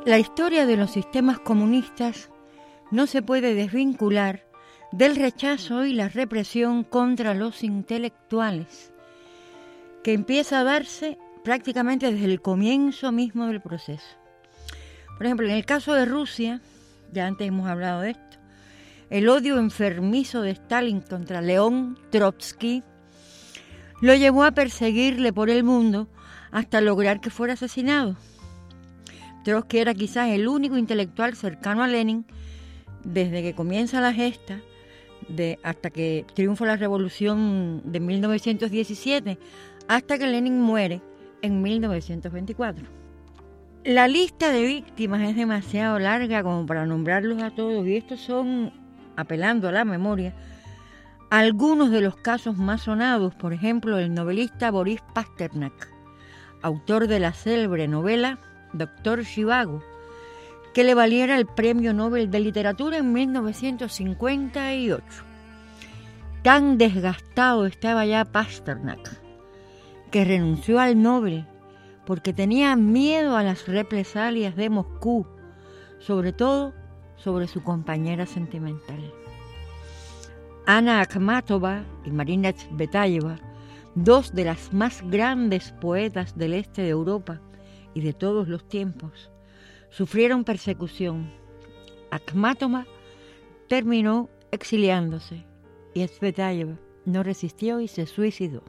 La historia de los sistemas comunistas no se puede desvincular del rechazo y la represión contra los intelectuales, que empieza a darse prácticamente desde el comienzo mismo del proceso. Por ejemplo, en el caso de Rusia, ya antes hemos hablado de esto, el odio enfermizo de Stalin contra León Trotsky lo llevó a perseguirle por el mundo hasta lograr que fuera asesinado. Trotsky era quizás el único intelectual cercano a Lenin desde que comienza la gesta hasta que triunfa la revolución de 1917, hasta que Lenin muere en 1924. La lista de víctimas es demasiado larga como para nombrarlos a todos, y estos son, apelando a la memoria, algunos de los casos más sonados. Por ejemplo, el novelista Boris Pasternak, autor de la célebre novela Doctor Zhivago, que le valiera el Premio Nobel de Literatura en 1958. Tan desgastado estaba ya Pasternak que renunció al Nobel porque tenía miedo a las represalias de Moscú, sobre todo sobre su compañera sentimental. Anna Akhmatova y Marina Tsvetaeva, dos de las más grandes poetas del este de Europa y de todos los tiempos, sufrieron persecución. Akhmatova terminó exiliándose y Tsvetaeva no resistió y se suicidó.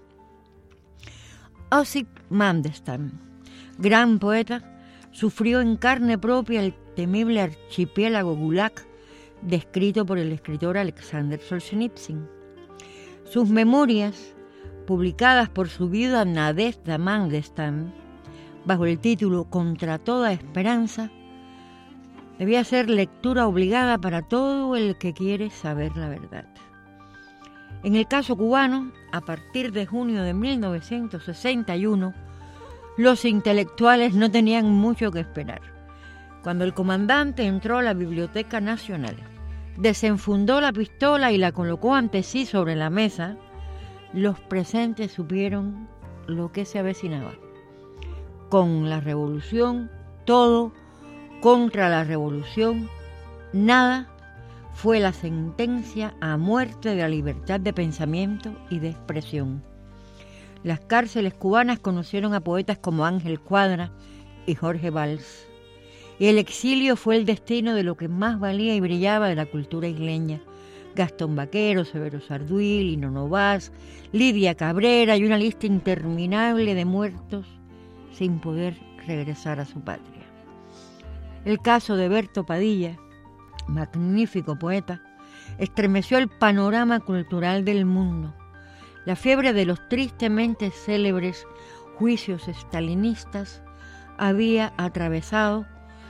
Osip Mandelstam, gran poeta, sufrió en carne propia el temible archipiélago Gulag descrito por el escritor Alexander Solzhenitsyn. Sus memorias, publicadas por su viuda Nadezhda Mandelstam, bajo el título Contra toda esperanza, debía ser lectura obligada para todo el que quiere saber la verdad. En el caso cubano, a partir de junio de 1961, los intelectuales no tenían mucho que esperar. Cuando el comandante entró a la Biblioteca Nacional, desenfundó la pistola y la colocó ante sí sobre la mesa, los presentes supieron lo que se avecinaba. Con la revolución, todo; contra la revolución, nada, fue la sentencia a muerte de la libertad de pensamiento y de expresión. Las cárceles cubanas conocieron a poetas como Ángel Cuadra y Jorge Valls, y el exilio fue el destino de lo que más valía y brillaba de la cultura isleña: Gastón Vaquero, Severo Sarduy, Lino Novas, Lidia Cabrera y una lista interminable de muertos sin poder regresar a su patria. El caso de Berto Padilla, magnífico poeta, estremeció el panorama cultural del mundo. La fiebre de los tristemente célebres juicios estalinistas había atravesado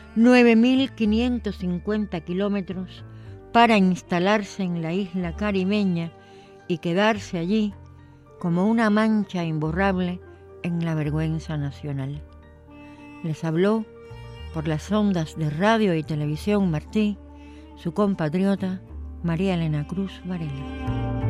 9.550 kilómetros para instalarse en la isla caribeña y quedarse allí como una mancha imborrable en la vergüenza nacional. Les habló por las ondas de radio y televisión Martí, su compatriota María Elena Cruz Varela.